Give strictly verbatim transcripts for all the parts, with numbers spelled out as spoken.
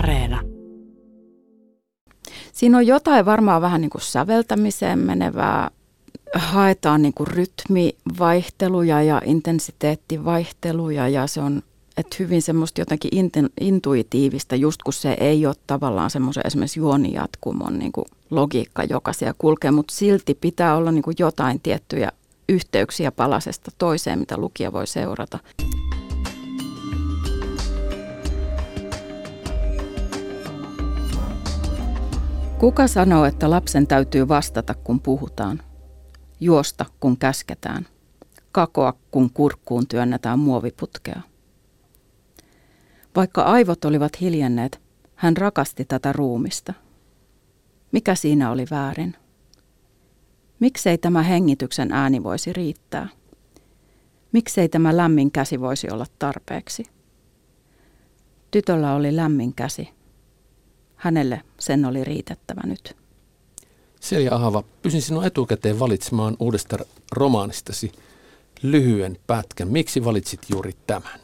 Areena. Siinä on jotain varmaan vähän niin kuin säveltämiseen menevää. Haetaan niin kuin rytmivaihteluja ja intensiteettivaihteluja ja se on että hyvin semmoista jotenkin intuitiivista, just kun se ei ole tavallaan semmoisen esimerkiksi juonijatkumon niin kuin logiikka, joka siellä kulkee, mutta silti pitää olla niin kuin jotain tiettyjä yhteyksiä palasesta toiseen, mitä lukija voi seurata. Kuka sanoo, että lapsen täytyy vastata, kun puhutaan? Juosta, kun käsketään? Kakoa, kun kurkkuun työnnetään muoviputkea? Vaikka aivot olivat hiljenneet, hän rakasti tätä ruumista. Mikä siinä oli väärin? Miksei tämä hengityksen ääni voisi riittää? Miksei tämä lämmin käsi voisi olla tarpeeksi? Tytöllä oli lämmin käsi. Hänelle sen oli riitettävä nyt. Selja Ahava, pysin sinua etukäteen valitsemaan uudesta romaanistasi lyhyen pätkän. Miksi valitsit juuri tämän?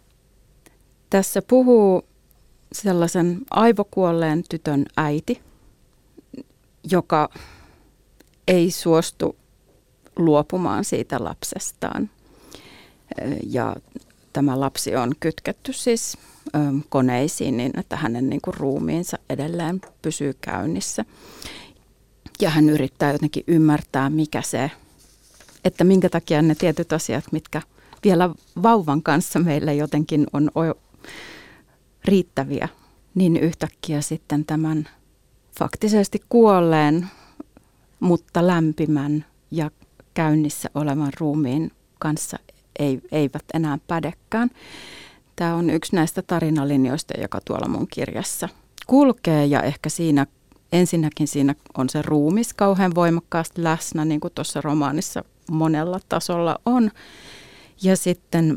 Tässä puhuu sellaisen aivokuolleen tytön äiti, joka ei suostu luopumaan siitä lapsestaan. Ja tämä lapsi on kytketty siis koneisiin niin, että hänen niin kuin ruumiinsa edelleen pysyy käynnissä. Ja hän yrittää jotenkin ymmärtää, mikä se, että minkä takia ne tietyt asiat, mitkä vielä vauvan kanssa meillä jotenkin on riittäviä, niin yhtäkkiä sitten tämän faktisesti kuolleen, mutta lämpimän ja käynnissä olevan ruumiin kanssa ei, eivät enää pädekään. Tämä on yksi näistä tarinalinjoista, joka tuolla mun kirjassa kulkee ja ehkä siinä ensinnäkin siinä on se ruumis kauhean voimakkaasti läsnä, niin kuin tuossa romaanissa monella tasolla on. Ja sitten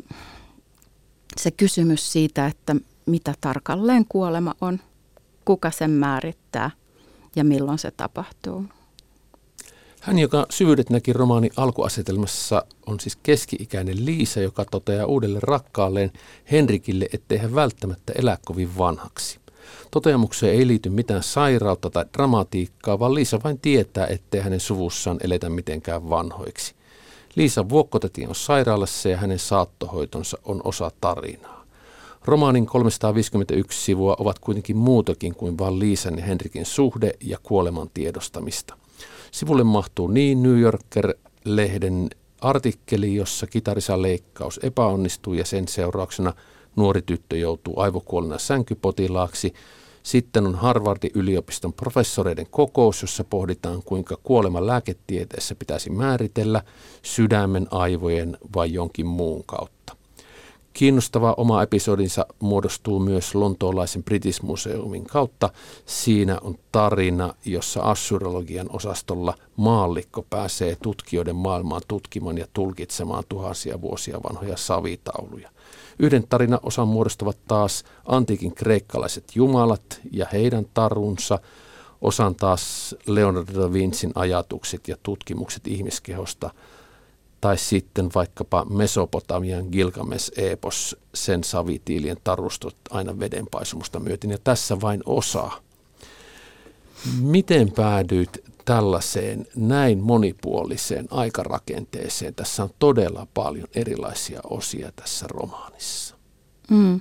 se kysymys siitä, että mitä tarkalleen kuolema on, kuka sen määrittää ja milloin se tapahtuu. Hän, joka syvyydet näki romaanin alkuasetelmassa, on siis keski-ikäinen Liisa, joka toteaa uudelle rakkaalleen Henrikille, ettei hän välttämättä elää kovin vanhaksi. Toteamukseen ei liity mitään sairautta tai dramatiikkaa, vaan Liisa vain tietää, ettei hänen suvussaan eletä mitenkään vanhoiksi. Liisan vuokkotäti on sairaalassa ja hänen saattohoitonsa on osa tarinaa. Romaanin kolmesataaviisikymmentäyksi sivua ovat kuitenkin muutakin kuin vain Liisan ja Henrikin suhde ja kuoleman tiedostamista. Sivulle mahtuu niin New Yorker-lehden artikkeli, jossa kitarisan leikkaus epäonnistuu ja sen seurauksena nuori tyttö joutuu aivokuolena sänkypotilaaksi. Sitten on Harvardin yliopiston professoreiden kokous, jossa pohditaan, kuinka kuolema lääketieteessä pitäisi määritellä sydämen, aivojen vai jonkin muun kautta. Kiinnostava oma episodinsa muodostuu myös lontoolaisen British Museumin kautta. Siinä on tarina, jossa assyriologian osastolla maallikko pääsee tutkijoiden maailmaan tutkimaan ja tulkitsemaan tuhansia vuosia vanhoja savitauluja. Yhden tarinaosan muodostavat taas antiikin kreikkalaiset jumalat ja heidän tarunsa, osan taas Leonardo da Vincin ajatukset ja tutkimukset ihmiskehosta, tai sitten vaikkapa Mesopotamian Gilgamesh-eepos, sen savitiilien tarustot aina vedenpaisumusta myöten, ja tässä vain osa. Miten päädyit tällaiseen näin monipuoliseen aikarakenteeseen? Tässä on todella paljon erilaisia osia tässä romaanissa. Mm.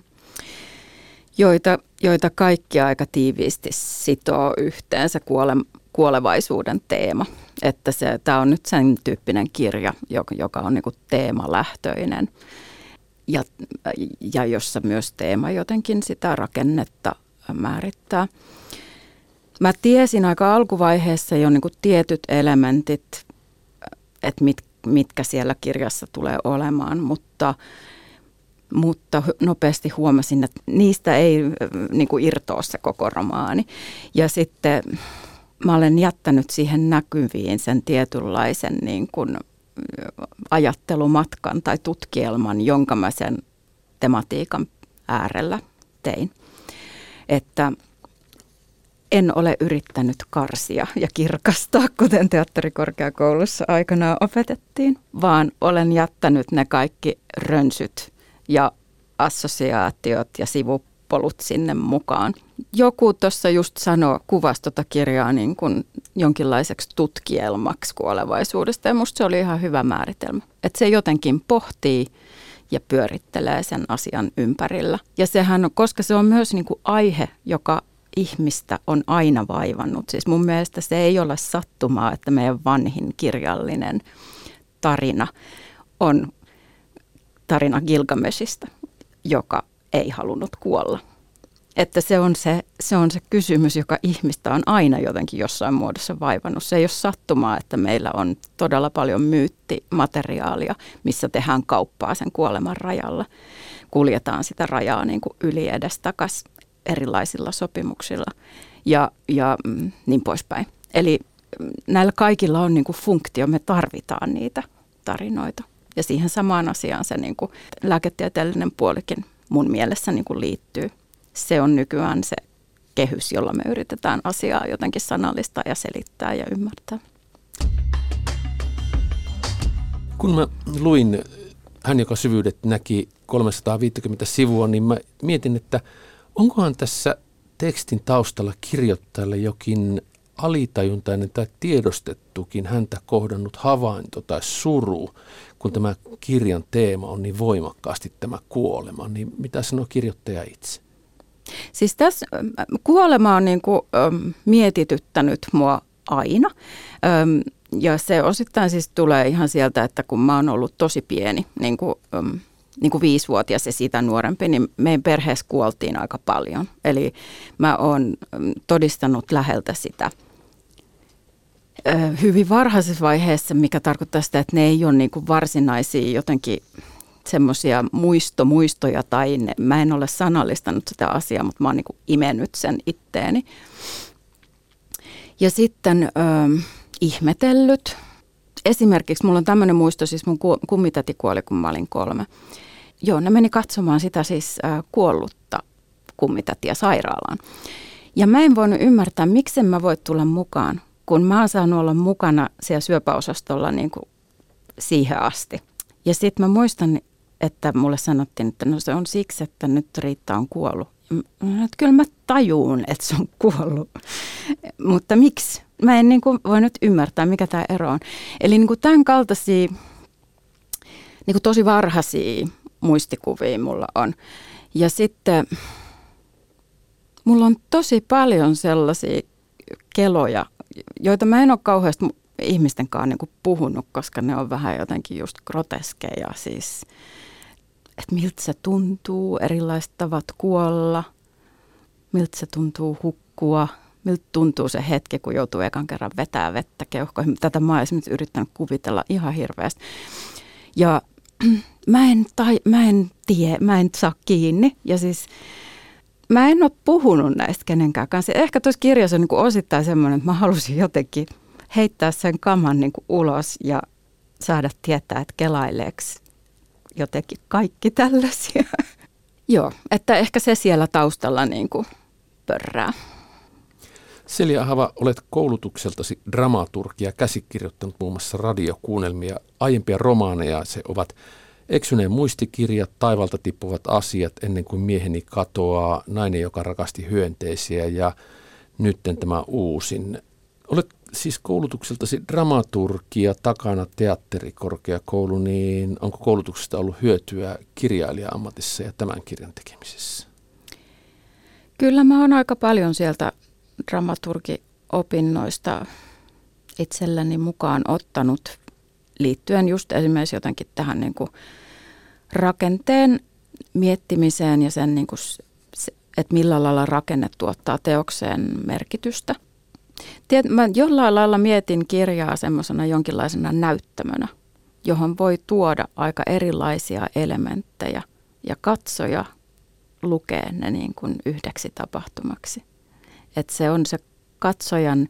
Joita, joita kaikki aika tiiviisti sitoo yhteen se kuole, kuolevaisuuden teema. Että se, tämä on nyt sen tyyppinen kirja, joka, joka on niinku teemalähtöinen ja, ja jossa myös teema jotenkin sitä rakennetta määrittää. Mä tiesin aika alkuvaiheessa jo niin kuin tietyt elementit, että mit, mitkä siellä kirjassa tulee olemaan, mutta, mutta nopeasti huomasin, että niistä ei niin kuin irtoa se koko romaani. Ja sitten mä olen jättänyt siihen näkyviin sen tietynlaisen niin kuin ajattelumatkan tai tutkielman, jonka mä sen tematiikan äärellä tein. Että en ole yrittänyt karsia ja kirkastaa, kuten teatterikorkeakoulussa aikanaan opetettiin, vaan olen jättänyt ne kaikki rönsyt ja assosiaatiot ja sivu, polut sinne mukaan. Joku tuossa just sanoi, kuvasi tota kirjaa niin kuin jonkinlaiseksi tutkielmaksi kuolevaisuudesta ja musta se oli ihan hyvä määritelmä. Että se jotenkin pohtii ja pyörittelee sen asian ympärillä. Ja sehän, koska se on myös niin kuin aihe, joka ihmistä on aina vaivannut. Siis mun mielestä se ei ole sattumaa, että meidän vanhin kirjallinen tarina on tarina Gilgameshista, joka ei halunnut kuolla. Että se on se, se on se kysymys, joka ihmistä on aina jotenkin jossain muodossa vaivannut. Se ei ole sattumaa, että meillä on todella paljon myyttimateriaalia, missä tehdään kauppaa sen kuoleman rajalla. Kuljetaan sitä rajaa niin kuin yli edestakas erilaisilla sopimuksilla ja, ja mm, niin poispäin. Eli näillä kaikilla on niin kuin funktio, me tarvitaan niitä tarinoita. Ja siihen samaan asiaan se niin kuin lääketieteellinen puolikin mun mielessä niin kuin liittyy. Se on nykyään se kehys, jolla me yritetään asiaa jotenkin sanallistaa ja selittää ja ymmärtää. Kun mä luin Hän, joka syvyydet näki kolmesataaviisikymmentä sivua, niin mä mietin, että onkohan tässä tekstin taustalla kirjoittajalle jokin alitajuntainen tai tiedostettukin häntä kohdannut havainto tai suru, kun tämä kirjan teema on niin voimakkaasti tämä kuolema, niin mitä sanoo kirjoittaja itse? Siis tässä kuolema on niin kuin, äm, mietityttänyt mua aina. Äm, ja se osittain siis tulee ihan sieltä, että kun mä oon ollut tosi pieni, niin kuin, äm, niin kuin viisivuotias ja siitä nuorempi, niin meidän perheessä kuoltiin aika paljon. Eli mä oon todistanut läheltä sitä äh, hyvin varhaisessa vaiheessa, mikä tarkoittaa sitä, että ne ei ole niin kuin varsinaisia jotenkin semmoisia muistomuistoja tai ne, mä en ole sanallistanut sitä asiaa, mutta mä oon niin kuin imennyt sen itteeni. Ja sitten ö, ihmetellyt. Esimerkiksi mulla on tämmöinen muisto, siis mun kummitäti kuoli, kun mä olin kolme. Joo, ne meni katsomaan sitä siis ö, kuollutta kummitätiä sairaalaan. Ja mä en voinut ymmärtää, miksi mä voi tulla mukaan, kun mä oon saanut olla mukana siellä syöpäosastolla niin kuin siihen asti. Ja sitten mä muistan, että mulle sanottiin, että no se on siksi, että nyt Riitta on kuollut. Että kyllä mä tajuun, että se on kuollut, mutta miksi? Mä en niin kuin voi nyt ymmärtää, mikä tämä ero on. Eli niin kuin tämän kaltaisia niin kuin tosi varhaisia muistikuvia mulla on. Ja sitten mulla on tosi paljon sellaisia keloja, joita mä en ole kauheasti ihmisten kanssa niin kuin puhunut, koska ne on vähän jotenkin just groteskeja siis. Että miltä se tuntuu, erilaiset tavat kuolla, miltä se tuntuu hukkua, miltä tuntuu se hetki, kun joutuu ekan kerran vetää vettä keuhkoihin. Tätä mä oon esimerkiksi yrittänyt kuvitella ihan hirveästi. Ja mä en, tai, mä en tiedä, mä en saa kiinni. Ja siis mä en ole puhunut näistä kenenkään kanssa. Ehkä tuossa kirjassa on niin kuin osittain semmoinen, että mä halusin jotenkin heittää sen kaman niin kuin ulos ja saada tietää, että kelaileeksi jotenkin kaikki tällaisia. Joo, että ehkä se siellä taustalla niin kuin pörrää. Selja Ahava, olet koulutukseltasi dramaturgi ja käsikirjoittanut muun muassa radiokuunnelmia, aiempia romaaneja. Se ovat Eksyneen muistikirjat, Taivalta tippuvat asiat, Ennen kuin mieheni katoaa, Nainen, joka rakasti hyönteisiä ja nytten tämä uusin. Olet siis koulutukseltasi dramaturgia, takana teatterikorkeakoulu, niin onko koulutuksesta ollut hyötyä kirjailija-ammatissa ja tämän kirjan tekemisessä? Kyllä mä oon aika paljon sieltä dramaturgiopinnoista itselläni mukaan ottanut liittyen just esimerkiksi jotenkin tähän niin kuin rakenteen miettimiseen ja sen, niin kuin, että millä lailla rakenne tuottaa teokseen merkitystä. Tiet, mä jollain lailla mietin kirjaa semmoisena jonkinlaisena näyttämönä, johon voi tuoda aika erilaisia elementtejä ja katsoja lukee ne niin kuin yhdeksi tapahtumaksi. Että se on se katsojan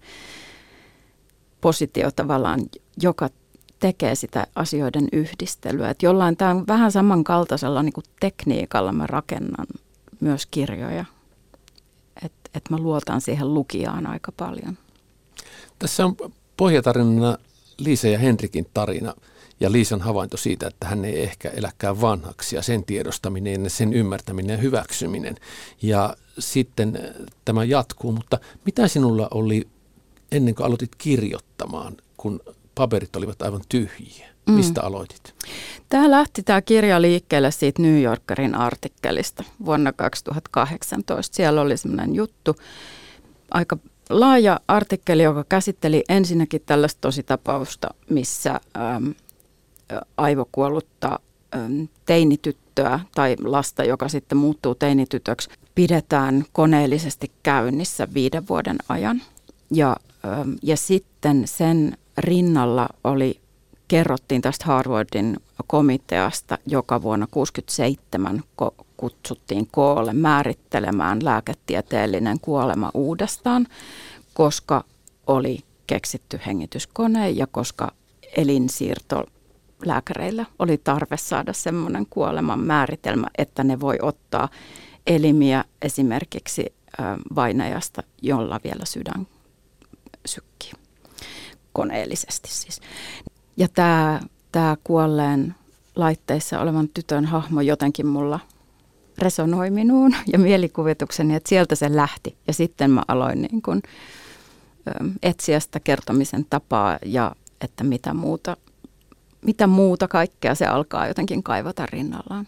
positio tavallaan, joka tekee sitä asioiden yhdistelyä. Että jollain tämän vähän samankaltaisella niin kuin tekniikalla mä rakennan myös kirjoja. Että et mä luotan siihen lukijaan aika paljon. Tässä on pohjatarinana Liisa ja Henrikin tarina. Ja Liisan havainto siitä, että hän ei ehkä eläkään vanhaksi ja sen tiedostaminen, sen ymmärtäminen ja hyväksyminen. Ja sitten tämä jatkuu, mutta mitä sinulla oli ennen kuin aloitit kirjoittamaan, kun paperit olivat aivan tyhjiä? Mistä mm. aloitit? Tämä lähti tämä kirja liikkeelle siitä New Yorkerin artikkelista vuonna kaksituhattakahdeksantoista. Siellä oli semmoinen juttu, aika laaja artikkeli, joka käsitteli ensinnäkin tällaista tositapausta, missä äm, aivokuollutta äm, teinityttöä tai lasta, joka sitten muuttuu teinitytöksi, pidetään koneellisesti käynnissä viiden vuoden ajan. Ja, äm, ja sitten sen rinnalla oli, kerrottiin tästä Harvardin komiteasta, joka vuonna tuhatyhdeksänsataakuusikymmentäseitsemän ko- kutsuttiin koolle määrittelemään lääketieteellinen kuolema uudestaan, koska oli keksitty hengityskone ja koska elinsiirtolääkäreillä oli tarve saada semmoinen kuoleman määritelmä, että ne voi ottaa elimiä esimerkiksi vainajasta, jolla vielä sydän sykkii, koneellisesti siis. Ja tämä, tämä kuolleen laitteissa olevan tytön hahmo jotenkin mulla resonoi minuun ja mielikuvitukseni, että sieltä se lähti. Ja sitten mä aloin niin kuin etsiä sitä kertomisen tapaa ja että mitä muuta, mitä muuta kaikkea se alkaa jotenkin kaivata rinnallaan.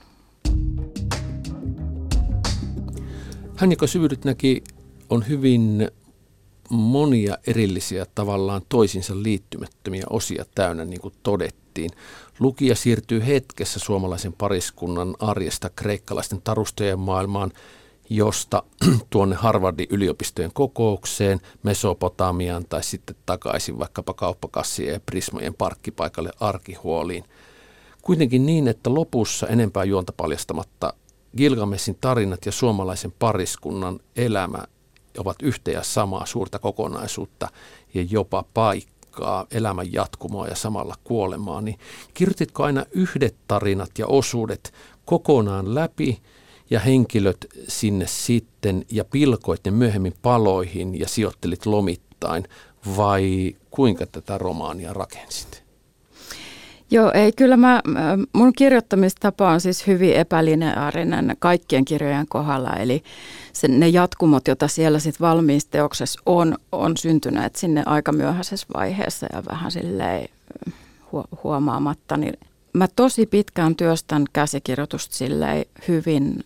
Hän, joka syvyydet näki, on hyvin monia erillisiä tavallaan toisiinsa liittymättömiä osia täynnä, niin kuin todettiin. Lukija siirtyy hetkessä suomalaisen pariskunnan arjesta kreikkalaisten tarustojen maailmaan, josta tuonne Harvardin yliopistojen kokoukseen, Mesopotamiaan tai sitten takaisin vaikkapa kauppakassien ja Prismojen parkkipaikalle arkihuoliin. Kuitenkin niin, että lopussa enempää juonta paljastamatta Gilgamesin tarinat ja suomalaisen pariskunnan elämä ovat yhtä ja samaa suurta kokonaisuutta ja jopa paikkaa, elämän jatkumoa ja samalla kuolemaa, niin kirjoititko aina yhdet tarinat ja osuudet kokonaan läpi ja henkilöt sinne sitten ja pilkoit ne myöhemmin paloihin ja sijoittelit lomittain, vai kuinka tätä romaania rakensit? Joo, ei kyllä mä, mun kirjoittamistapa on siis hyvin epälineaarinen kaikkien kirjojen kohdalla, eli se, ne jatkumot, joita siellä sitten valmiissa teoksessa on, on syntyneet sinne aika myöhäisessä vaiheessa ja vähän silleen huomaamatta, niin mä tosi pitkään työstän käsikirjoitusta silleen hyvin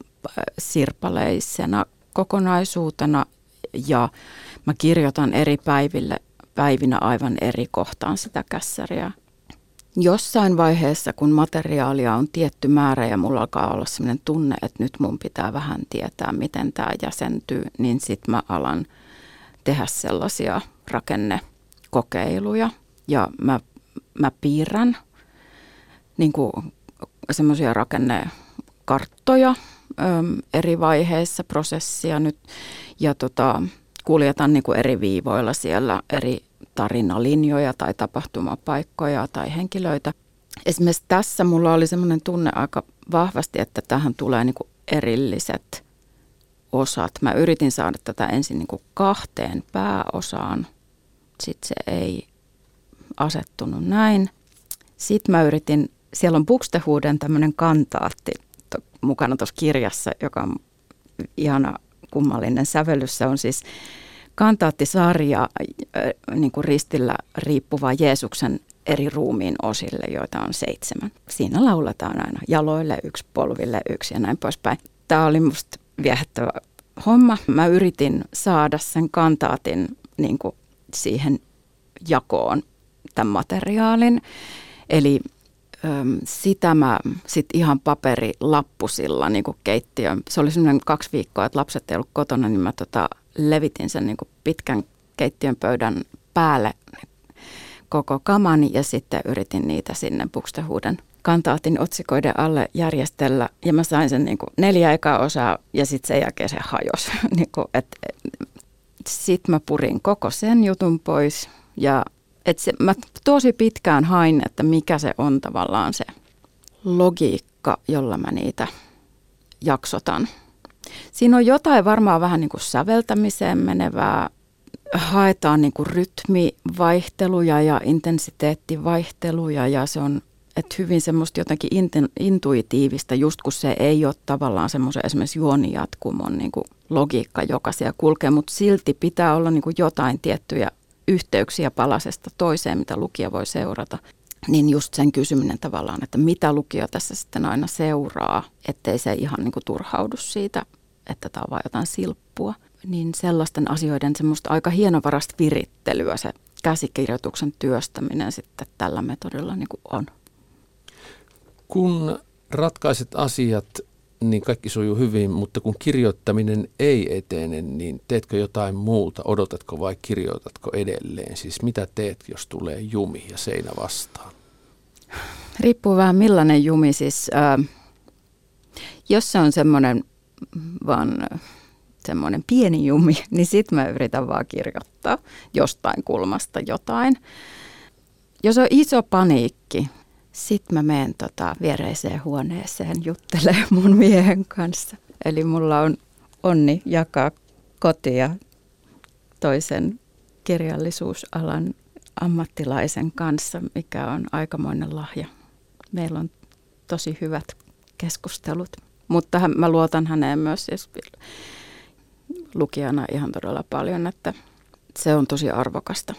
sirpaleisena kokonaisuutena ja mä kirjoitan eri päiville, päivinä aivan eri kohtaan sitä kässäriä. Jossain vaiheessa, kun materiaalia on tietty määrä ja mulla alkaa olla sellainen tunne, että nyt mun pitää vähän tietää, miten tämä jäsentyy, niin sitten mä alan tehdä sellaisia rakennekokeiluja ja mä, mä piirrän niin kuin semmoisia rakennekarttoja ö, eri vaiheissa prosessia nyt ja tota, kuljetan niin kuin eri viivoilla siellä eri tarinalinjoja tai tapahtumapaikkoja tai henkilöitä. Esimerkiksi tässä mulla oli semmoinen tunne aika vahvasti, että tähän tulee niin kuin erilliset osat. Mä yritin saada tätä ensin niin kuin kahteen pääosaan. Sitten se ei asettunut näin. Sitten mä yritin, siellä on Buxtehuuden tämmöinen kantaatti to, mukana tuossa kirjassa, joka on ihana kummallinen sävellys. Se on siis kantaattisarja niin kuin ristillä riippuva Jeesuksen eri ruumiin osille, joita on seitsemän. Siinä lauletaan aina jaloille yksi, polville yksi ja näin poispäin. Tämä oli musta viehättävä homma. Mä yritin saada sen kantaatin niin kuin siihen jakoon tämän materiaalin. Eli äm, sitä mä sit ihan paperilappusilla niin kuin keittiön. Se oli semmoinen kaksi viikkoa, että lapset ei ollut kotona, niin mä tota, levitin sen niin kuin pitkän keittiön pöydän päälle koko kamani ja sitten yritin niitä sinne Buxtehuuden kantaatin otsikoiden alle järjestellä. Ja mä sain sen niin kuin neljä ekaa osaa ja sitten sen jälkeen se hajosi. niin sitten mä purin koko sen jutun pois ja et se, mä tosi pitkään hain, että mikä se on tavallaan se logiikka, jolla mä niitä jaksotan. Siinä on jotain varmaan vähän niin kuin säveltämiseen menevää, haetaan niin kuin rytmivaihteluja ja intensiteettivaihteluja ja se on että hyvin semmoista jotenkin intuitiivista, just kun se ei ole tavallaan semmoisen esimerkiksi juonijatkumon niin kuin logiikka, joka siellä kulkee, mutta silti pitää olla niin kuin jotain tiettyjä yhteyksiä palasesta toiseen, mitä lukija voi seurata. Niin just sen kysyminen tavallaan, että mitä lukija tässä sitten aina seuraa, ettei se ihan niin kuin turhaudu siitä, että tämä on vain jotain silppua. Niin sellaisten asioiden semmoista aika hienovarasta virittelyä se käsikirjoituksen työstäminen sitten tällä metodilla niin kuin on. Kun ratkaiset asiat, niin kaikki sujuu hyvin, mutta kun kirjoittaminen ei etene, niin teetkö jotain muuta? Odotatko vai kirjoitatko edelleen? Siis mitä teet, jos tulee jumi ja seinä vastaan? Riippuu vähän millainen jumi. Siis, äh, jos se on semmoinen vaan semmoinen pieni jumi, niin sit mä yritän vaan kirjoittaa jostain kulmasta jotain. Jos on iso paniikki, sitten mä menen tota viereiseen huoneeseen juttelemaan mun miehen kanssa. Eli mulla on onni jakaa kotia toisen kirjallisuusalan ammattilaisen kanssa, mikä on aikamoinen lahja. Meillä on tosi hyvät keskustelut, mutta mä luotan häneen myös siis lukijana ihan todella paljon, että se on tosi arvokasta.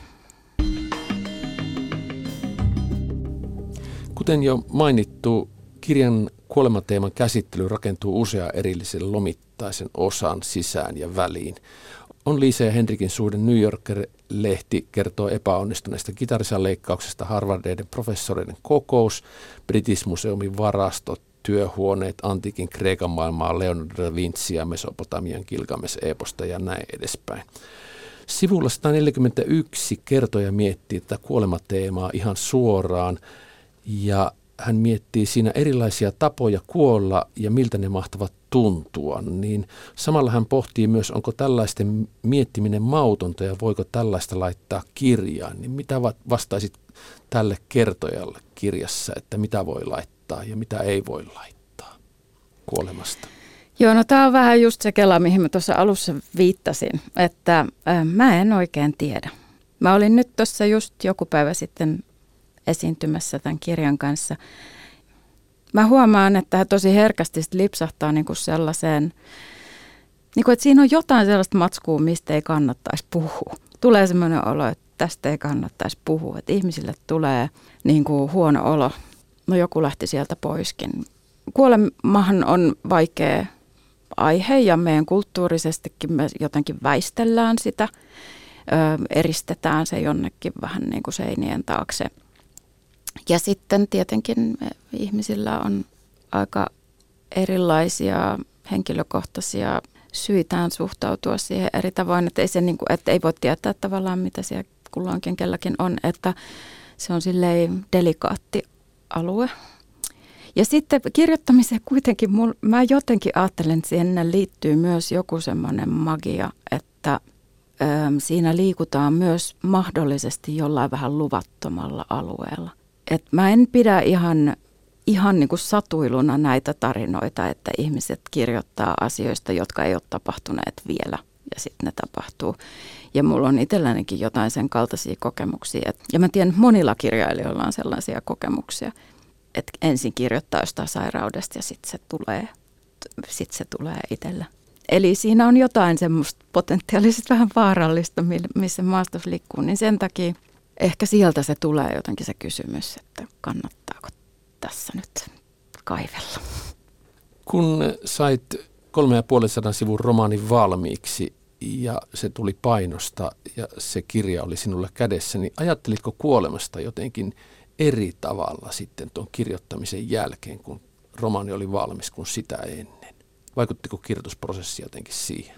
Kuten jo mainittu, kirjan kuolemateeman käsittely rakentuu usean erillisen lomittaisen osan sisään ja väliin. On Liisa ja Henrikin suhde New Yorker-lehti kertoo epäonnistuneesta kitarisan leikkauksesta, Harvardeiden professoreiden kokous, British Museumin varastot, työhuoneet, antiikin Kreikan maailmaa, Leonardo da Vinciä, Mesopotamian Gilgamesh-eposta ja näin edespäin. Sivulla sata neljäkymmentäyksi kertoja miettii tätä kuolemateemaa ihan suoraan. Ja hän miettii siinä erilaisia tapoja kuolla ja miltä ne mahtavat tuntua. Niin samalla hän pohtii myös, onko tällaisten miettiminen mautonta ja voiko tällaista laittaa kirjaan. Niin mitä vastaisit tälle kertojalle kirjassa, että mitä voi laittaa ja mitä ei voi laittaa kuolemasta? Joo, no tämä on vähän just se kela, mihin mä tuossa alussa viittasin, että äh, mä en oikein tiedä. Mä olin nyt tuossa just joku päivä sitten esiintymässä tämän kirjan kanssa. Mä huomaan, että hän tosi herkästi lipsahtaa niin kuin sellaiseen, niin kuin, että siinä on jotain sellaista matskua, mistä ei kannattaisi puhua. Tulee semmoinen olo, että tästä ei kannattaisi puhua, että ihmisille tulee niin kuin huono olo. No joku lähti sieltä poiskin. Kuolemahan on vaikea aihe ja meidän kulttuurisestikin me jotenkin väistellään sitä, ö, eristetään se jonnekin vähän niin kuin seinien taakse. Ja sitten tietenkin ihmisillä on aika erilaisia henkilökohtaisia syitään suhtautua siihen eri tavoin, että ei, se niin kuin, että ei voi tietää tavallaan mitä siellä kulloinkin kelläkin on, että se on silleen delikaatti alue. Ja sitten kirjoittamiseen kuitenkin, mul, mä jotenkin ajattelen, että siihen liittyy myös joku semmoinen magia, että ö, siinä liikutaan myös mahdollisesti jollain vähän luvattomalla alueella. Et mä en pidä ihan, ihan niin kuin satuiluna näitä tarinoita, että ihmiset kirjoittaa asioista, jotka ei ole tapahtuneet vielä ja sitten ne tapahtuu. Ja mulla on itsellänikin jotain sen kaltaisia kokemuksia. Et, ja mä tiedän, että monilla kirjailijoilla on sellaisia kokemuksia, että ensin kirjoittaa jostain sairaudesta ja sitten se tulee, sit se tulee itsellä. Eli siinä on jotain semmoista potentiaalisesti vähän vaarallista, missä maastossa liikkuu, niin sen takia ehkä sieltä se tulee jotenkin se kysymys, että kannattaako tässä nyt kaivella. Kun sait kolme ja puoli sadan sivun romaanin valmiiksi ja se tuli painosta ja se kirja oli sinulla kädessä, niin ajattelitko kuolemasta jotenkin eri tavalla sitten tuon kirjoittamisen jälkeen, kun romaani oli valmis, kuin sitä ennen? Vaikuttiko kirjoitusprosessi jotenkin siihen?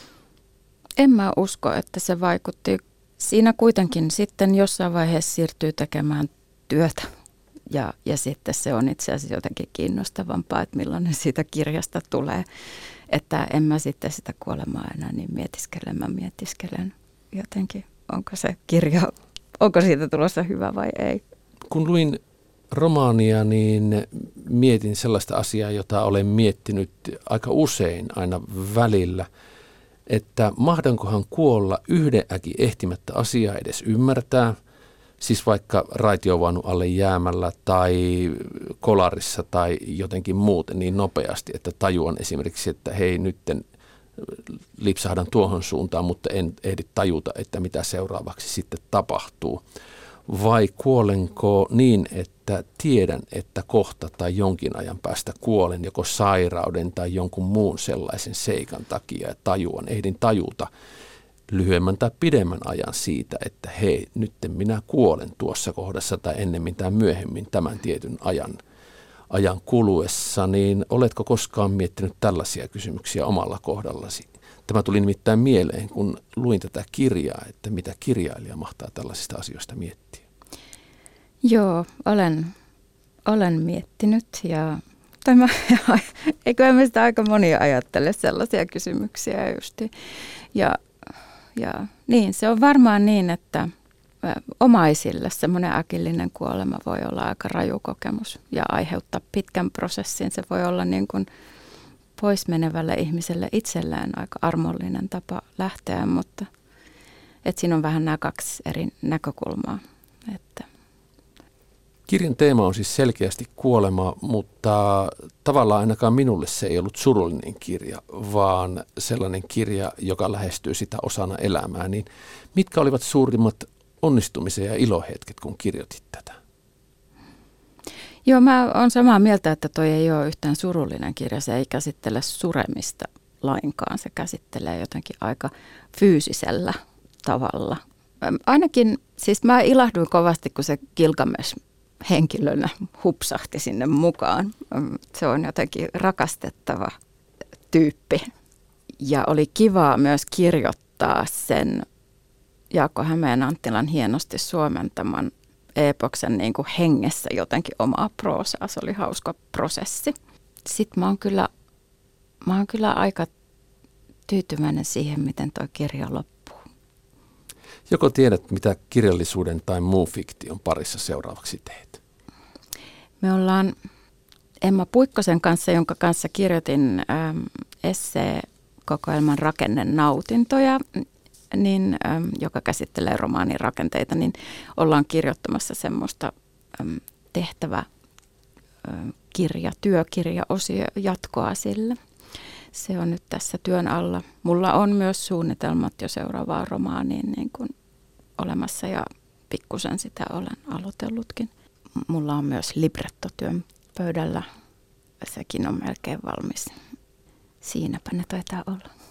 En mä usko, että se vaikutti. Siinä kuitenkin sitten jossain vaiheessa siirtyy tekemään työtä ja, ja sitten se on itse asiassa jotenkin kiinnostavampaa, että millainen siitä kirjasta tulee. Että en mä sitten sitä kuolemaa enää niin mietiskelen, mä mietiskelen jotenkin, onko se kirja, onko siitä tulossa hyvä vai ei. Kun luin romaania, niin mietin sellaista asiaa, jota olen miettinyt aika usein aina välillä. että mahdankohan kuolla yhden äki ehtimättä asiaa edes ymmärtää, siis vaikka raitiovaunu alle jäämällä tai kolarissa tai jotenkin muuten niin nopeasti, että tajuan esimerkiksi, että hei nytten lipsahdan tuohon suuntaan, mutta en ehdi tajuta, että mitä seuraavaksi sitten tapahtuu. Vai kuolenko niin, että tiedän, että kohta tai jonkin ajan päästä kuolen joko sairauden tai jonkun muun sellaisen seikan takia ja tajuan, ehdin tajuta lyhyemmän tai pidemmän ajan siitä, että hei, nyt minä kuolen tuossa kohdassa tai ennemmin tai myöhemmin tämän tietyn ajan, ajan kuluessa, niin oletko koskaan miettinyt tällaisia kysymyksiä omalla kohdallasi? Tämä tuli nimittäin mieleen, kun luin tätä kirjaa, että mitä kirjailija mahtaa tällaisista asioista miettiä. Joo, olen, olen miettinyt ja tämä, eiköhän me sitä aika moni ajattele sellaisia kysymyksiä justi. Ja, ja niin, se on varmaan niin, että omaisille semmoinen äkillinen kuolema voi olla aika raju kokemus ja aiheuttaa pitkän prosessin. Se voi olla niin kuin poismenevälle ihmiselle itselleen aika armollinen tapa lähteä, mutta että siinä on vähän nämä kaksi eri näkökulmaa. Että. Kirjan teema on siis selkeästi kuolema, mutta tavallaan ainakaan minulle se ei ollut surullinen kirja, vaan sellainen kirja, joka lähestyy sitä osana elämää. Niin mitkä olivat suurimmat onnistumisen ja ilohetket, kun kirjoitit tätä? Joo, mä oon samaa mieltä, että toi ei ole yhtään surullinen kirja. Se ei käsittele suremista lainkaan. Se käsittelee jotenkin aika fyysisellä tavalla. Ainakin, siis mä ilahduin kovasti, kun se Gilgamesh henkilönä hupsahti sinne mukaan. Se on jotenkin rakastettava tyyppi. Ja oli kivaa myös kirjoittaa sen Jaakko Hämeen Anttilan hienosti suomentaman epoksen niin kuin hengessä jotenkin omaa proosaa. Se oli hauska prosessi. Sitten mä oon kyllä, mä oon kyllä aika tyytyväinen siihen, miten tuo kirja loppuu. Joko tiedät, mitä kirjallisuuden tai muun fiktion parissa seuraavaksi teet? Me ollaan Emma Puikkosen kanssa, jonka kanssa kirjoitin ähm, essee-kokoelman Rakenne nautintoja, niin, ähm, joka käsittelee romaanin rakenteita, niin ollaan kirjoittamassa semmoista ähm, tehtävä ähm, kirja, työkirjaosio jatkoa sille. Se on nyt tässä työn alla. Mulla on myös suunnitelmat jo seuraavaan romaaniin niin kuin olemassa ja pikkusen sitä olen aloitellutkin. Mulla on myös librettotyön pöydällä. Sekin on melkein valmis. Siinäpä ne taitaa olla.